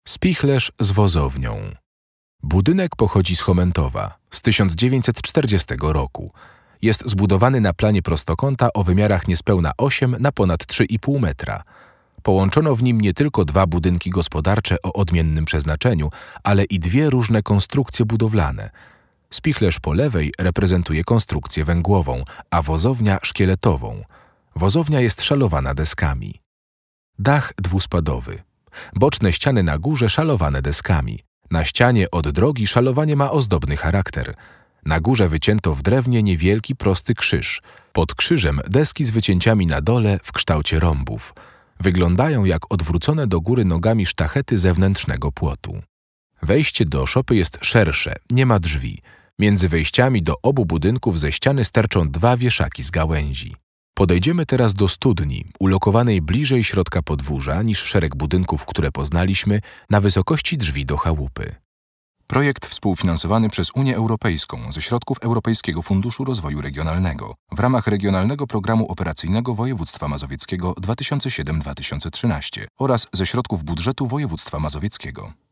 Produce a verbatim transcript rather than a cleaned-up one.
Spichlerz z wozownią. Budynek pochodzi z Chomentowa z tysiąc dziewięćset czterdziestego roku. Jest zbudowany na planie prostokąta o wymiarach niespełna osiem na ponad trzy i pół metra. Połączono w nim nie tylko dwa budynki gospodarcze o odmiennym przeznaczeniu, ale i dwie różne konstrukcje budowlane. Spichlerz po lewej reprezentuje konstrukcję węglową, a wozownia szkieletową. Wozownia jest szalowana deskami. Dach dwuspadowy. Boczne ściany na górze szalowane deskami. Na ścianie od drogi szalowanie ma ozdobny charakter. Na górze wycięto w drewnie niewielki, prosty krzyż. Pod krzyżem deski z wycięciami na dole w kształcie rąbów. Wyglądają jak odwrócone do góry nogami sztachety zewnętrznego płotu. Wejście do szopy jest szersze, nie ma drzwi. Między wejściami do obu budynków ze ściany sterczą dwa wieszaki z gałęzi. Podejdziemy teraz do studni, ulokowanej bliżej środka podwórza niż szereg budynków, które poznaliśmy, na wysokości drzwi do chałupy. Projekt współfinansowany przez Unię Europejską ze środków Europejskiego Funduszu Rozwoju Regionalnego w ramach Regionalnego Programu Operacyjnego Województwa Mazowieckiego dwa tysiące siedem do dwa tysiące trzynaście oraz ze środków budżetu województwa mazowieckiego.